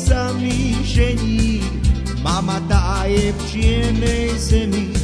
sa mi žení, mama tá je v čiernej zemi.